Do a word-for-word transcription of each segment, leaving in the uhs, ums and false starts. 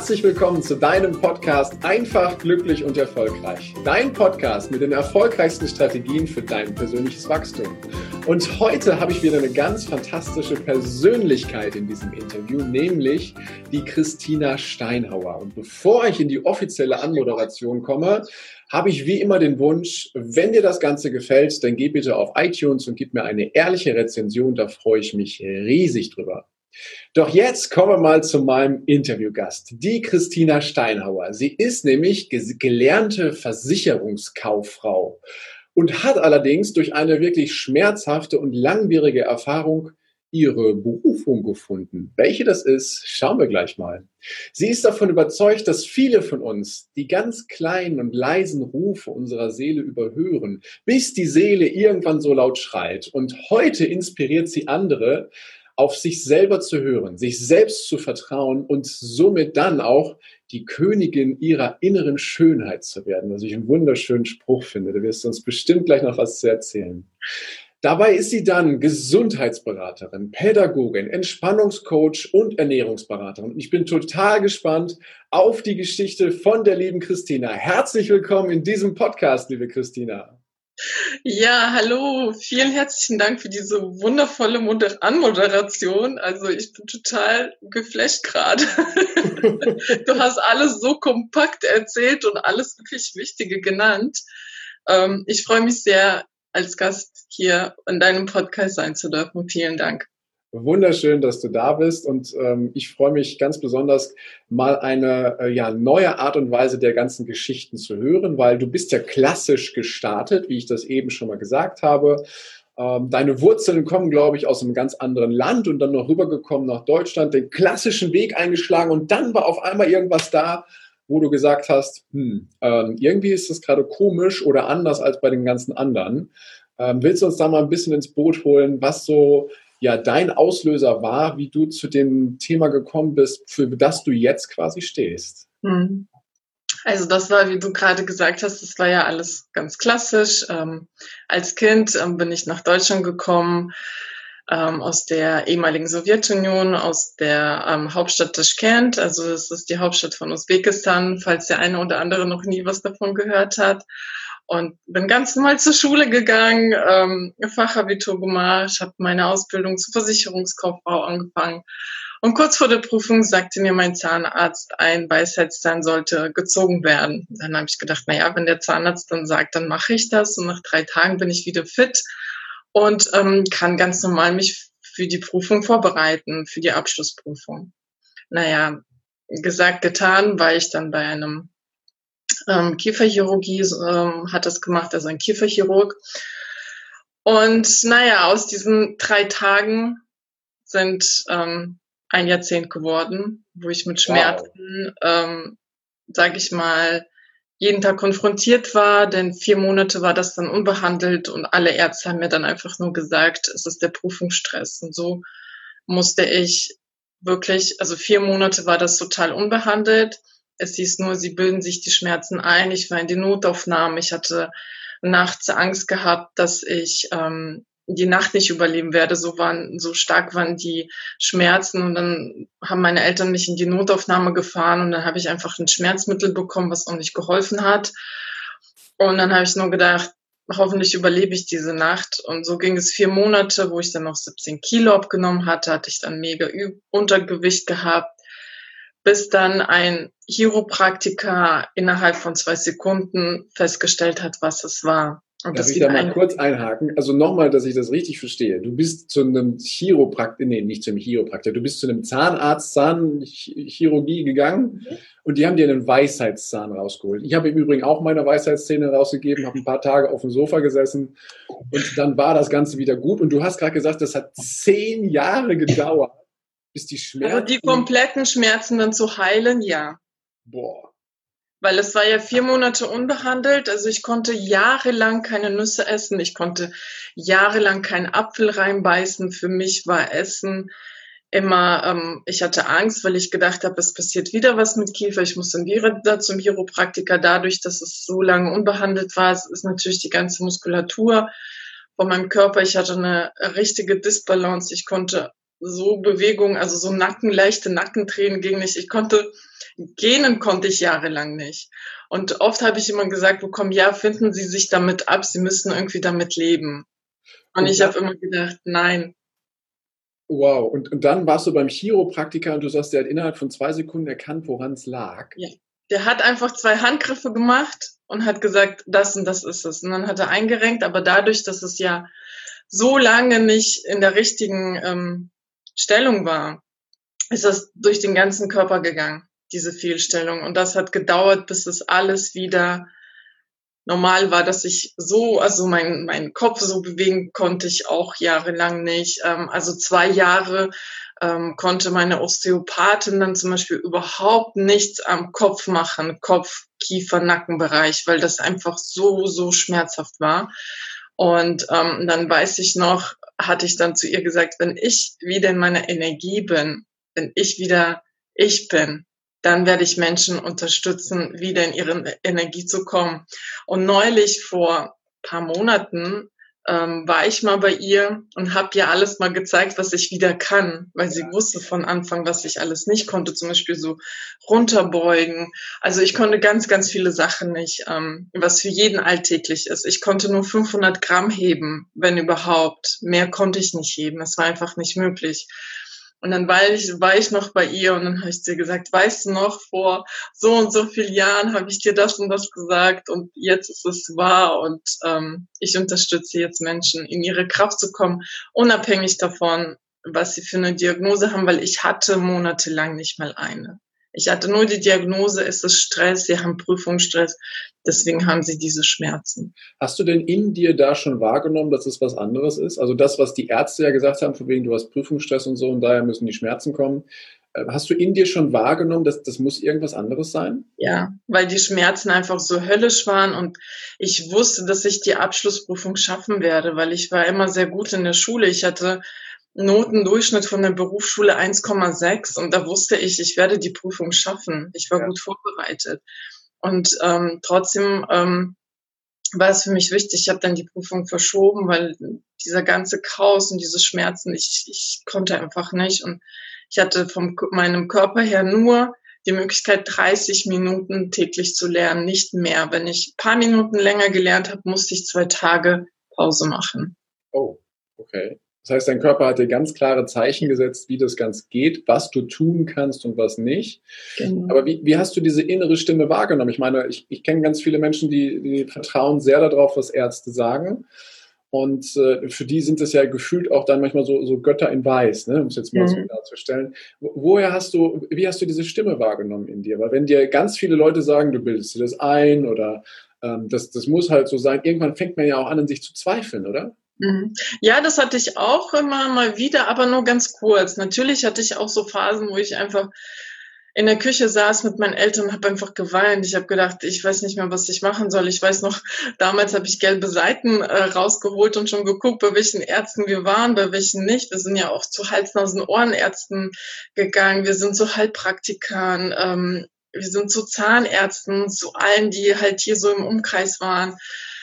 Herzlich willkommen zu deinem Podcast Einfach, glücklich und erfolgreich. Dein Podcast mit den erfolgreichsten Strategien für dein persönliches Wachstum. Und heute habe ich wieder eine ganz fantastische Persönlichkeit in diesem Interview, nämlich die Christina Steinhauer. Und bevor ich in die offizielle Anmoderation komme, habe ich wie immer den Wunsch, wenn dir das Ganze gefällt, dann geh bitte auf iTunes und gib mir eine ehrliche Rezension, da freue ich mich riesig drüber. Doch jetzt kommen wir mal zu meinem Interviewgast, die Christina Steinhauer. Sie ist nämlich gelernte Versicherungskauffrau und hat allerdings durch eine wirklich schmerzhafte und langwierige Erfahrung ihre Berufung gefunden. Welche das ist, schauen wir gleich mal. Sie ist davon überzeugt, dass viele von uns die ganz kleinen und leisen Rufe unserer Seele überhören, bis die Seele irgendwann so laut schreit. Und heute inspiriert sie andere, auf sich selber zu hören, sich selbst zu vertrauen und somit dann auch die Königin ihrer inneren Schönheit zu werden, was ich einen wunderschönen Spruch finde. Da wirst du uns bestimmt gleich noch was zu erzählen. Dabei ist sie dann Gesundheitsberaterin, Pädagogin, Entspannungscoach und Ernährungsberaterin. Ich bin total gespannt auf die Geschichte von der lieben Christina. Herzlich willkommen in diesem Podcast, liebe Christina. Ja, hallo, vielen herzlichen Dank für diese wundervolle Moder- Anmoderation. Also ich bin total geflasht gerade. Du hast alles so kompakt erzählt und alles wirklich Wichtige genannt. Ähm, ich freue mich sehr, als Gast hier in deinem Podcast sein zu dürfen. Vielen Dank. Wunderschön, dass du da bist und ähm, ich freue mich ganz besonders, mal eine äh, ja, neue Art und Weise der ganzen Geschichten zu hören, weil du bist ja klassisch gestartet, wie ich das eben schon mal gesagt habe. Ähm, deine Wurzeln kommen, glaube ich, aus einem ganz anderen Land und dann noch rübergekommen nach Deutschland, den klassischen Weg eingeschlagen und dann war auf einmal irgendwas da, wo du gesagt hast, hm, ähm, irgendwie ist das gerade komisch oder anders als bei den ganzen anderen. Ähm, willst du uns da mal ein bisschen ins Boot holen, was so ja dein Auslöser war, wie du zu dem Thema gekommen bist, für das du jetzt quasi stehst? Also das war, wie du gerade gesagt hast, das war ja alles ganz klassisch. Ähm, als Kind ähm, bin ich nach Deutschland gekommen, ähm, aus der ehemaligen Sowjetunion, aus der ähm, Hauptstadt Taschkent. Also das ist die Hauptstadt von Usbekistan, falls der eine oder andere noch nie was davon gehört hat. Und bin ganz normal zur Schule gegangen, ähm, Fachabitur gemacht, habe meine Ausbildung zur Versicherungskauffrau angefangen. Und kurz vor der Prüfung sagte mir mein Zahnarzt, ein Weisheitszahn sollte gezogen werden. Dann habe ich gedacht, na ja, wenn der Zahnarzt dann sagt, dann mache ich das. Und nach drei Tagen bin ich wieder fit und ähm, kann ganz normal mich für die Prüfung vorbereiten, für die Abschlussprüfung. Naja, gesagt, getan, war ich dann bei einem Ähm, Kieferchirurgie ähm, hat das gemacht, also ein Kieferchirurg. Und naja, aus diesen drei Tagen sind ähm, ein Jahrzehnt geworden, wo ich mit Schmerzen, wow. ähm, sage ich mal, jeden Tag konfrontiert war, denn vier Monate war das dann unbehandelt und alle Ärzte haben mir dann einfach nur gesagt, es ist der Prüfungsstress. Und so musste ich wirklich, also vier Monate war das total unbehandelt. Es hieß nur, sie bilden sich die Schmerzen ein. Ich war in die Notaufnahme. Ich hatte nachts Angst gehabt, dass ich ähm, die Nacht nicht überleben werde. So waren, so stark waren die Schmerzen. Und dann haben meine Eltern mich in die Notaufnahme gefahren und dann habe ich einfach ein Schmerzmittel bekommen, was auch nicht geholfen hat. Und dann habe ich nur gedacht, hoffentlich überlebe ich diese Nacht. Und so ging es vier Monate, wo ich dann noch siebzehn Kilo abgenommen hatte, hatte ich dann mega Untergewicht gehabt, bis dann ein Chiropraktiker innerhalb von zwei Sekunden festgestellt hat, was es war. Und Darf das ich da mal kurz einhaken? Also nochmal, dass ich das richtig verstehe. Du bist zu einem Chiropraktiker, nee, nicht zu einem Chiropraktiker, du bist zu einem Zahnarzt, Zahnchirurgie gegangen mhm. und die haben dir einen Weisheitszahn rausgeholt. Ich habe im Übrigen auch meine Weisheitszähne rausgegeben, habe ein paar Tage auf dem Sofa gesessen und dann war das Ganze wieder gut. Und du hast gerade gesagt, das hat zehn Jahre gedauert, bis die Schmerzen... Also die kompletten Schmerzen dann zu heilen, ja. Boah. Weil es war ja vier Monate unbehandelt, also ich konnte jahrelang keine Nüsse essen, ich konnte jahrelang keinen Apfel reinbeißen. Für mich war Essen immer, ähm, ich hatte Angst, weil ich gedacht habe, es passiert wieder was mit Kiefer, ich muss dann wieder zum Chiropraktiker. Dadurch, dass es so lange unbehandelt war, es ist natürlich die ganze Muskulatur von meinem Körper, ich hatte eine richtige Disbalance, ich konnte so Bewegungen, also so Nacken, leichte Nackentränen ging nicht. Ich konnte, gähnen konnte ich jahrelang nicht. Und oft habe ich immer gesagt bekommen, ja, finden Sie sich damit ab, Sie müssen irgendwie damit leben. Und, und ich habe immer gedacht, nein. Wow, und, und dann warst du beim Chiropraktiker und du sagst, der hat innerhalb von zwei Sekunden erkannt, woran es lag. Ja, der hat einfach zwei Handgriffe gemacht und hat gesagt, das und das ist es. Und dann hat er eingerenkt, aber dadurch, dass es ja so lange nicht in der richtigen ähm, Stellung war, ist das durch den ganzen Körper gegangen, diese Fehlstellung. Und das hat gedauert, bis es alles wieder normal war, dass ich so, also mein, mein Kopf so bewegen konnte ich auch jahrelang nicht. Ähm, also zwei Jahre ähm, konnte meine Osteopathin dann zum Beispiel überhaupt nichts am Kopf machen, Kopf, Kiefer, Nackenbereich, weil das einfach so, so schmerzhaft war. Und ähm, dann weiß ich noch, hatte ich dann zu ihr gesagt, wenn ich wieder in meiner Energie bin, wenn ich wieder ich bin, dann werde ich Menschen unterstützen, wieder in ihre Energie zu kommen. Und neulich, vor ein paar Monaten, ähm, war ich mal bei ihr und habe ihr alles mal gezeigt, was ich wieder kann, weil sie wusste von Anfang, was ich alles nicht konnte, zum Beispiel so runterbeugen. Also ich konnte ganz, ganz viele Sachen nicht, ähm, was für jeden alltäglich ist. Ich konnte nur fünfhundert Gramm heben, wenn überhaupt. Mehr konnte ich nicht heben. Es war einfach nicht möglich. Und dann war ich, war ich noch bei ihr und dann habe ich dir gesagt, weißt du noch, vor so und so vielen Jahren habe ich dir das und das gesagt und jetzt ist es wahr und ähm, ich unterstütze jetzt Menschen, in ihre Kraft zu kommen, unabhängig davon, was sie für eine Diagnose haben, weil ich hatte monatelang nicht mal eine. Ich hatte nur die Diagnose, es ist Stress, sie haben Prüfungsstress, deswegen haben sie diese Schmerzen. Hast du denn in dir da schon wahrgenommen, dass es was anderes ist? Also das, was die Ärzte ja gesagt haben, von wegen du hast Prüfungsstress und so und daher müssen die Schmerzen kommen. Hast du in dir schon wahrgenommen, dass das muss irgendwas anderes sein? Ja, weil die Schmerzen einfach so höllisch waren und ich wusste, dass ich die Abschlussprüfung schaffen werde, weil ich war immer sehr gut in der Schule. Ich hatte Notendurchschnitt von der Berufsschule eins Komma sechs und da wusste ich, ich werde die Prüfung schaffen. Ich war ja gut vorbereitet. Und ähm, trotzdem ähm, war es für mich wichtig, ich habe dann die Prüfung verschoben, weil dieser ganze Chaos und diese Schmerzen, ich, ich konnte einfach nicht. Und ich hatte von meinem Körper her nur die Möglichkeit, dreißig Minuten täglich zu lernen, nicht mehr. Wenn ich ein paar Minuten länger gelernt habe, musste ich zwei Tage Pause machen. Oh, okay. Das heißt, dein Körper hat dir ganz klare Zeichen gesetzt, wie das Ganze geht, was du tun kannst und was nicht. Genau. Aber wie, wie hast du diese innere Stimme wahrgenommen? Ich meine, ich, ich kenne ganz viele Menschen, die, die vertrauen sehr darauf, was Ärzte sagen. Und äh, für die sind das ja gefühlt auch dann manchmal so, so Götter in Weiß, ne? Um es jetzt mal mhm. so darzustellen. Wo, woher hast du, wie hast du diese Stimme wahrgenommen in dir? Weil wenn dir ganz viele Leute sagen, du bildest dir das ein oder ähm, das, das muss halt so sein, irgendwann fängt man ja auch an, an sich zu zweifeln, oder? Ja, das hatte ich auch immer mal wieder, aber nur ganz kurz. Natürlich hatte ich auch so Phasen, wo ich einfach in der Küche saß mit meinen Eltern und habe einfach geweint. Ich habe gedacht, ich weiß nicht mehr, was ich machen soll. Ich weiß noch, damals habe ich gelbe Seiten äh, rausgeholt und schon geguckt, bei welchen Ärzten wir waren, bei welchen nicht. Wir sind ja auch zu Hals-Nasen-Ohrenärzten gegangen. Wir sind zu Heilpraktikern. Ähm, wir sind zu Zahnärzten, zu allen, die halt hier so im Umkreis waren.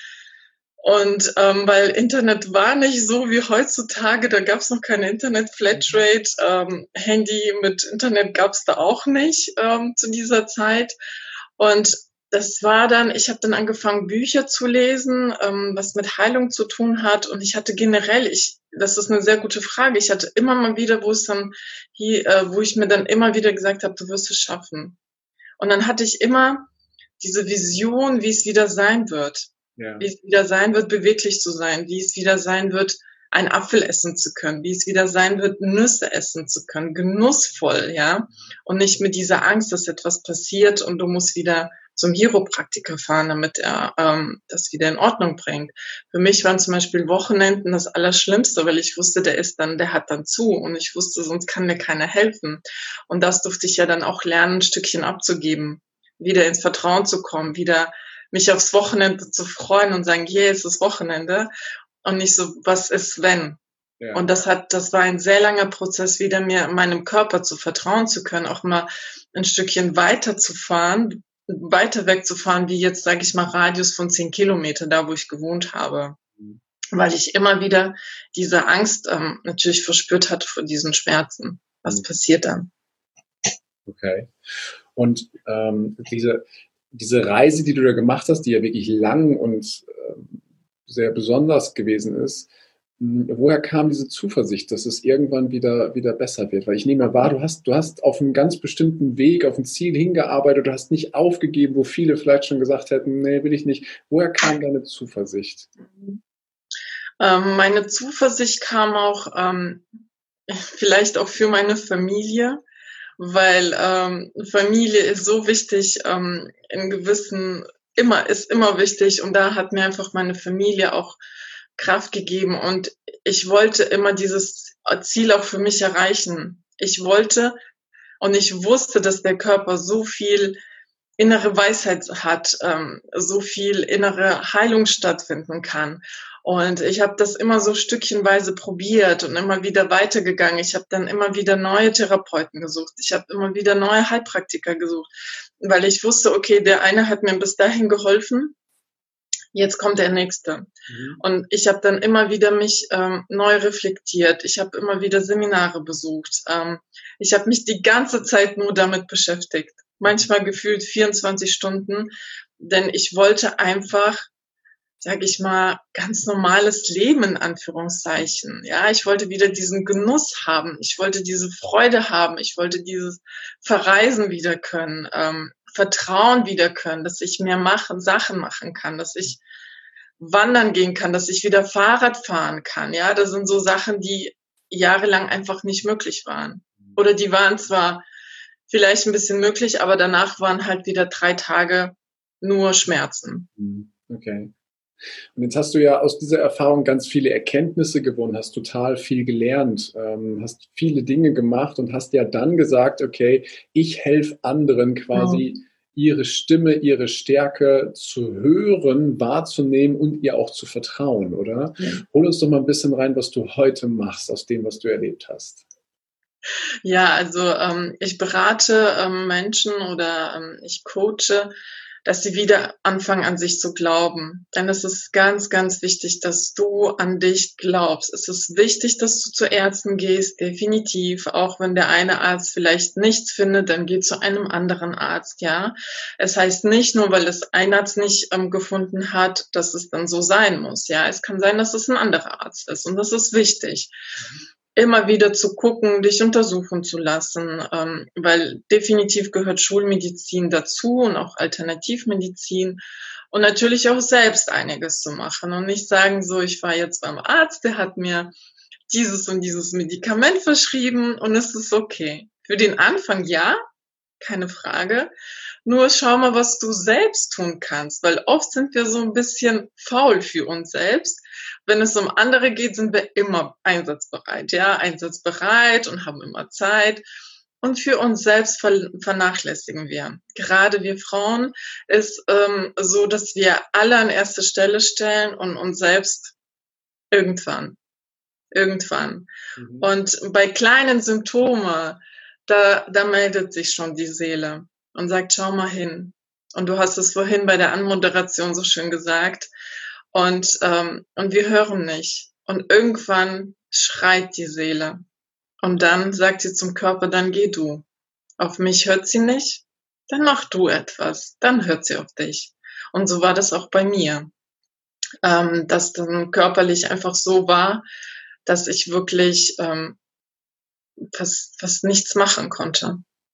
Und ähm, weil Internet war nicht so wie heutzutage, da gab es noch keine Internet-Flatrate, ähm, Handy mit Internet gab es da auch nicht ähm, zu dieser Zeit. Und das war dann, ich habe dann angefangen, Bücher zu lesen, ähm, was mit Heilung zu tun hat. Und ich hatte generell, ich, das ist eine sehr gute Frage, ich hatte immer mal wieder, wo es dann hier, äh, wo ich mir dann immer wieder gesagt habe, du wirst es schaffen. Und dann hatte ich immer diese Vision, wie es wieder sein wird. Ja. Wie es wieder sein wird, beweglich zu sein, wie es wieder sein wird, einen Apfel essen zu können, wie es wieder sein wird, Nüsse essen zu können, genussvoll, ja, und nicht mit dieser Angst, dass etwas passiert und du musst wieder zum Chiropraktiker fahren, damit er ähm, das wieder in Ordnung bringt. Für mich waren zum Beispiel Wochenenden das Allerschlimmste, weil ich wusste, der ist dann, der hat dann zu und ich wusste, sonst kann mir keiner helfen. Und das durfte ich ja dann auch lernen, ein Stückchen abzugeben, wieder ins Vertrauen zu kommen, wieder mich aufs Wochenende zu freuen und sagen, hier ist das Wochenende und nicht so, was ist wenn? Ja. Und das hat, das war ein sehr langer Prozess, wieder mir meinem Körper zu vertrauen zu können, auch mal ein Stückchen weiter zu fahren, weiter wegzufahren, wie jetzt, sage ich mal, Radius von zehn Kilometer, da wo ich gewohnt habe. weil ich immer wieder diese Angst ähm, natürlich verspürt hatte vor diesen Schmerzen. Was passiert dann? Okay. Und ähm, diese, diese Reise, die du da gemacht hast, die ja wirklich lang und ähm, sehr besonders gewesen ist, mh, woher kam diese Zuversicht, dass es irgendwann wieder, wieder besser wird? Weil ich nehme mal wahr, du hast, du hast auf einen ganz bestimmten Weg, auf ein Ziel hingearbeitet, du hast nicht aufgegeben, wo viele vielleicht schon gesagt hätten, nee, will ich nicht. Woher kam deine Zuversicht? Ähm, meine Zuversicht kam auch ähm, vielleicht auch für meine Familie, weil ähm, Familie ist so wichtig, ähm, in gewissen, immer, ist immer wichtig, und da hat mir einfach meine Familie auch Kraft gegeben, und ich wollte immer dieses Ziel auch für mich erreichen. Ich wollte und ich wusste, dass der Körper so viel innere Weisheit hat, ähm, so viel innere Heilung stattfinden kann. Und ich habe das immer so stückchenweise probiert und immer wieder weitergegangen. Ich habe dann immer wieder neue Therapeuten gesucht. Ich habe immer wieder neue Heilpraktiker gesucht, weil ich wusste, okay, der eine hat mir bis dahin geholfen, jetzt kommt der nächste. Mhm. Und ich habe dann immer wieder mich ähm, neu reflektiert. Ich habe immer wieder Seminare besucht. Ähm, ich habe mich die ganze Zeit nur damit beschäftigt. Manchmal gefühlt vierundzwanzig Stunden, denn ich wollte einfach, sage ich mal, ganz normales Leben in Anführungszeichen. Ja, ich wollte wieder diesen Genuss haben. Ich wollte diese Freude haben. Ich wollte dieses Verreisen wieder können, ähm, Vertrauen wieder können, dass ich mehr machen, Sachen machen kann, dass ich wandern gehen kann, dass ich wieder Fahrrad fahren kann. Ja, das sind so Sachen, die jahrelang einfach nicht möglich waren. Oder die waren zwar vielleicht ein bisschen möglich, aber danach waren halt wieder drei Tage nur Schmerzen. Okay. Und jetzt hast du ja aus dieser Erfahrung ganz viele Erkenntnisse gewonnen, hast total viel gelernt, ähm, hast viele Dinge gemacht und hast ja dann gesagt, okay, ich helfe anderen quasi, ja, ihre Stimme, ihre Stärke zu hören, wahrzunehmen und ihr auch zu vertrauen, oder? Ja. Hol uns doch mal ein bisschen rein, was du heute machst aus dem, was du erlebt hast. Ja, also ähm, ich berate ähm, Menschen oder ähm, ich coache, dass sie wieder anfangen, an sich zu glauben. Denn es ist ganz, ganz wichtig, dass du an dich glaubst. Es ist wichtig, dass du zu Ärzten gehst, definitiv. Auch wenn der eine Arzt vielleicht nichts findet, dann geh zu einem anderen Arzt, ja. Es heißt nicht nur, weil es ein Arzt nicht ähm, gefunden hat, dass es dann so sein muss, ja. Es kann sein, dass es ein anderer Arzt ist, und das ist wichtig. Mhm. Immer wieder zu gucken, dich untersuchen zu lassen, ähm, weil definitiv gehört Schulmedizin dazu und auch Alternativmedizin, und natürlich auch selbst einiges zu machen und nicht sagen, so, ich war jetzt beim Arzt, der hat mir dieses und dieses Medikament verschrieben und es ist okay. Für den Anfang ja, keine Frage. Nur schau mal, was du selbst tun kannst, weil oft sind wir so ein bisschen faul für uns selbst. Wenn es um andere geht, sind wir immer einsatzbereit, ja, einsatzbereit und haben immer Zeit. Und für uns selbst vernachlässigen wir. Gerade wir Frauen ist ähm, so, dass wir alle an erste Stelle stellen und uns selbst irgendwann. Irgendwann. Mhm. Und bei kleinen Symptomen, da, da meldet sich schon die Seele und sagt, schau mal hin. Und du hast es vorhin bei der Anmoderation so schön gesagt. Und, ähm, und wir hören nicht. Und irgendwann schreit die Seele. Und dann sagt sie zum Körper, dann geh du. Auf mich hört sie nicht, dann mach du etwas. Dann hört sie auf dich. Und so war das auch bei mir. Ähm, dass dann körperlich einfach so war, dass ich wirklich ähm, fast, fast nichts machen konnte.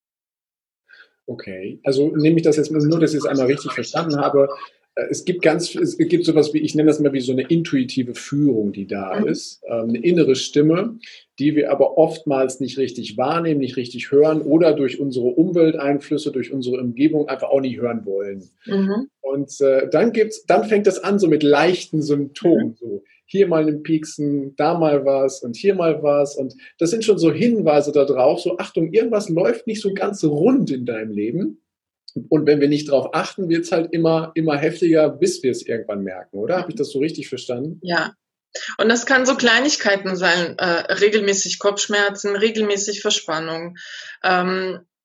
Okay, also nehme ich das jetzt nur, dass ich es einmal richtig verstanden habe. Es gibt ganz, es gibt sowas wie, ich nenne das mal wie so eine intuitive Führung, die da mhm. ist, eine innere Stimme, die wir aber oftmals nicht richtig wahrnehmen, nicht richtig hören oder durch unsere Umwelteinflüsse, durch unsere Umgebung einfach auch nicht hören wollen. Mhm. Und äh, dann gibt's, dann fängt das an so mit leichten Symptomen, mhm. so hier mal ein Pieksen, da mal was und hier mal was, und das sind schon so Hinweise da drauf, so Achtung, irgendwas läuft nicht so ganz rund in deinem Leben. Und wenn wir nicht drauf achten, wird es halt immer, immer heftiger, bis wir es irgendwann merken, oder? Habe ich das so richtig verstanden? Ja. Und das kann so Kleinigkeiten sein, äh, regelmäßig Kopfschmerzen, regelmäßig Verspannung, ähm,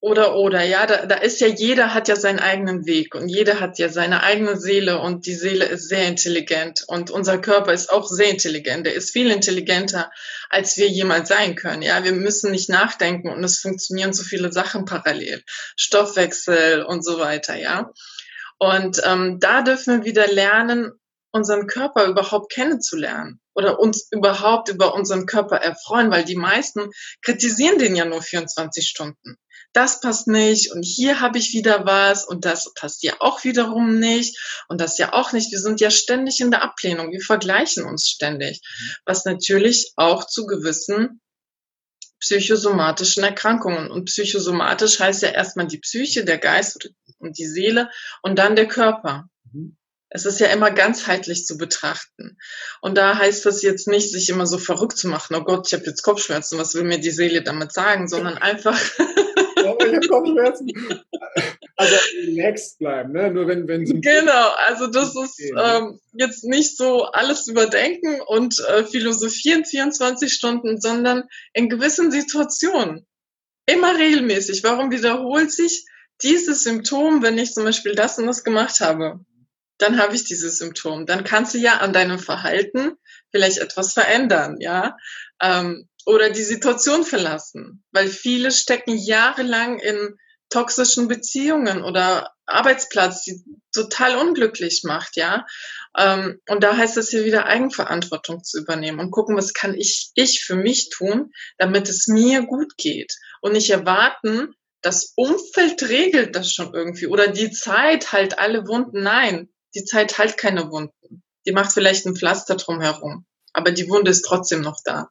Oder, oder, ja, da, da ist ja, jeder hat ja seinen eigenen Weg und jeder hat ja seine eigene Seele und die Seele ist sehr intelligent und unser Körper ist auch sehr intelligent. Der ist viel intelligenter, als wir jemals sein können. Ja, wir müssen nicht nachdenken und es funktionieren so viele Sachen parallel. Stoffwechsel und so weiter, ja. Und ähm, da dürfen wir wieder lernen, unseren Körper überhaupt kennenzulernen oder uns überhaupt über unseren Körper erfreuen, weil die meisten kritisieren den ja nur vierundzwanzig Stunden. Das passt nicht und hier habe ich wieder was und das passt ja auch wiederum nicht und das ja auch nicht. Wir sind ja ständig in der Ablehnung, wir vergleichen uns ständig, was natürlich auch zu gewissen psychosomatischen Erkrankungen, und psychosomatisch heißt ja erstmal die Psyche, der Geist und die Seele und dann der Körper. Es ist ja immer ganzheitlich zu betrachten. Und da heißt das jetzt nicht, sich immer so verrückt zu machen, oh Gott, ich habe jetzt Kopfschmerzen, was will mir die Seele damit sagen, sondern einfach... Oh, ich habe Kopfschmerzen. Also relaxed bleiben, ne? Nur wenn, wenn genau, also das ist ähm, jetzt nicht so alles überdenken und äh, philosophieren vierundzwanzig Stunden, sondern in gewissen Situationen. Immer regelmäßig. Warum wiederholt sich dieses Symptom, wenn ich zum Beispiel das und das gemacht habe? Dann habe ich dieses Symptom. Dann kannst du ja an deinem Verhalten vielleicht etwas verändern, ja, ähm, oder die Situation verlassen, weil viele stecken jahrelang in toxischen Beziehungen oder Arbeitsplatz, die total unglücklich macht, ja, ähm, und da heißt es hier wieder Eigenverantwortung zu übernehmen und gucken, was kann ich ich für mich tun, damit es mir gut geht und nicht erwarten, das Umfeld regelt das schon irgendwie oder die Zeit heilt alle Wunden. Nein, die Zeit heilt keine Wunden. Die macht vielleicht ein Pflaster drumherum, aber die Wunde ist trotzdem noch da.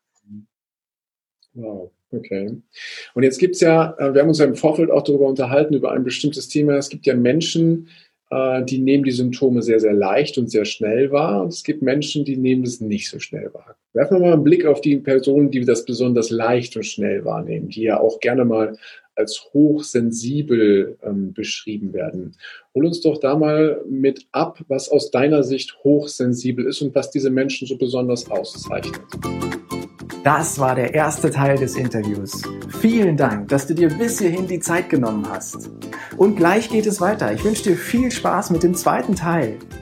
Wow, okay. Und jetzt gibt's ja, wir haben uns ja im Vorfeld auch darüber unterhalten, über ein bestimmtes Thema. Es gibt ja Menschen, die nehmen die Symptome sehr, sehr leicht und sehr schnell wahr. Und es gibt Menschen, die nehmen das nicht so schnell wahr. Werfen wir mal einen Blick auf die Personen, die das besonders leicht und schnell wahrnehmen, die ja auch gerne mal als hochsensibel ähm, beschrieben werden. Hol uns doch da mal mit ab, was aus deiner Sicht hochsensibel ist und was diese Menschen so besonders auszeichnet. Das war der erste Teil des Interviews. Vielen Dank, dass du dir bis hierhin die Zeit genommen hast. Und gleich geht es weiter. Ich wünsche dir viel Spaß mit dem zweiten Teil.